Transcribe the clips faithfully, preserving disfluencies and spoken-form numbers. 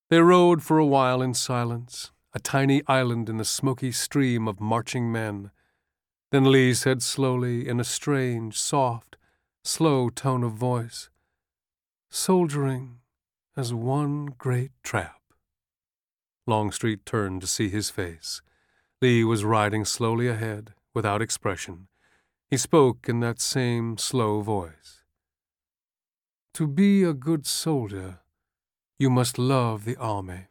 They rode for a while in silence, a tiny island in the smoky stream of marching men. Then Lee said slowly, in a strange, soft, slow tone of voice, "Soldiering as one great trap." Longstreet turned to see his face. Lee was riding slowly ahead, without expression. He spoke in that same slow voice. "To be a good soldier, you must love the army.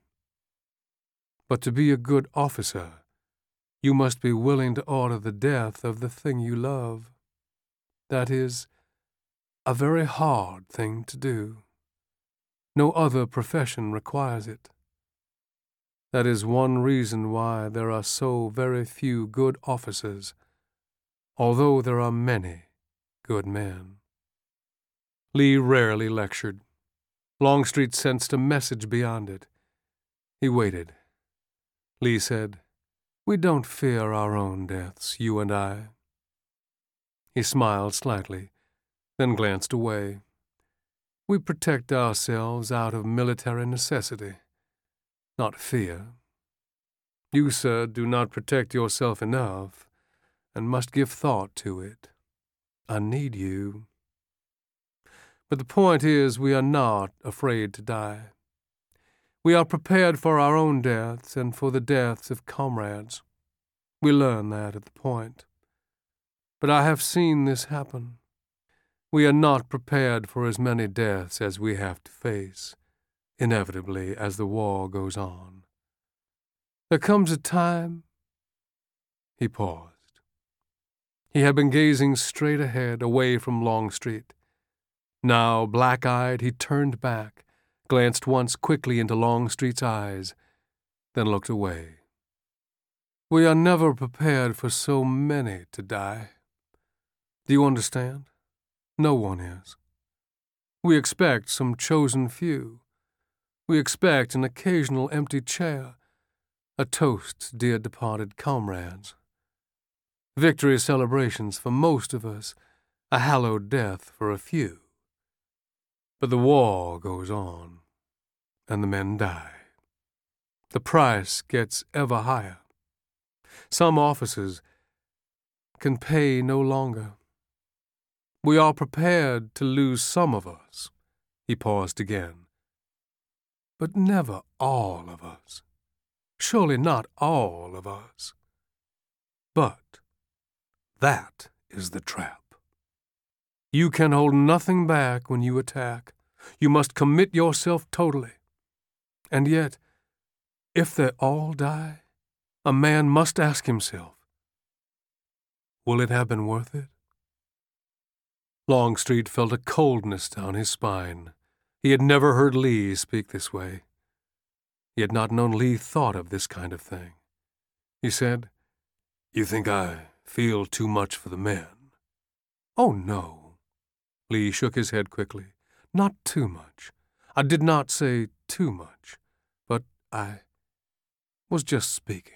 But to be a good officer, you must be willing to order the death of the thing you love. That is a very hard thing to do. No other profession requires it. That is one reason why there are so very few good officers, although there are many good men." Lee rarely lectured. Longstreet sensed a message beyond it. He waited. Lee said, "We don't fear our own deaths, you and I." He smiled slightly, then glanced away. "We protect ourselves out of military necessity, not fear. You, sir, do not protect yourself enough, and must give thought to it. I need you. But the point is, we are not afraid to die. We are prepared for our own deaths and for the deaths of comrades. We learn that at the point. But I have seen this happen. We are not prepared for as many deaths as we have to face, inevitably, as the war goes on. There comes a time—" He paused. He had been gazing straight ahead, away from Longstreet. Now, black-eyed, he turned back, glanced once quickly into Longstreet's eyes, then looked away. "We are never prepared for so many to die. Do you understand? No one is. We expect some chosen few. We expect an occasional empty chair, a toast to dear departed comrades. Victory celebrations for most of us, a hallowed death for a few. But the war goes on, and the men die. The price gets ever higher. Some officers can pay no longer. We are prepared to lose some of us." He paused again. "But never all of us. Surely not all of us. But that is the trap. You can hold nothing back when you attack. You must commit yourself totally. And yet, if they all die, a man must ask himself, will it have been worth it?" Longstreet felt a coldness down his spine. He had never heard Lee speak this way. He had not known Lee thought of this kind of thing. He said, "You think I feel too much for the men?" "Oh, no." Lee shook his head quickly. "Not too much. I did not say too much, but I was just speaking."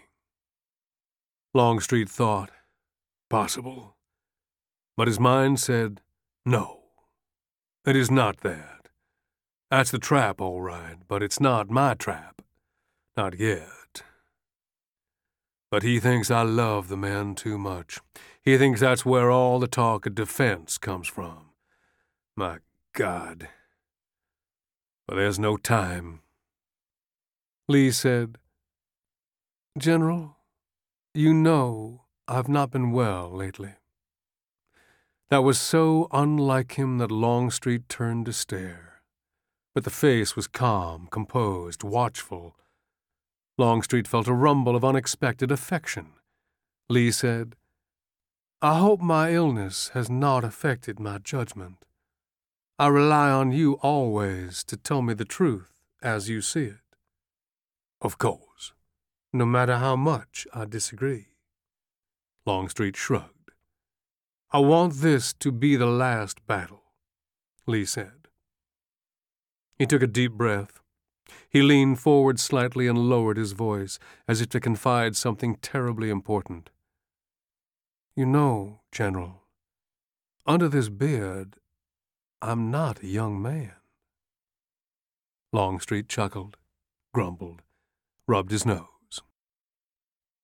Longstreet thought, possible. But his mind said, no, it is not that. That's the trap, all right, but it's not my trap. Not yet. But he thinks I love the men too much. He thinks that's where all the talk of defense comes from. My God. But there's no time. Lee said, "General, you know I've not been well lately." That was so unlike him that Longstreet turned to stare. But the face was calm, composed, watchful. Longstreet felt a rumble of unexpected affection. Lee said, "I hope my illness has not affected my judgment. I rely on you always to tell me the truth as you see it." "Of course, no matter how much I disagree." Longstreet shrugged. "I want this to be the last battle," Lee said. He took a deep breath. He leaned forward slightly and lowered his voice, as if to confide something terribly important. "You know, General, under this beard, I'm not a young man." Longstreet chuckled. grumbled, rubbed his nose.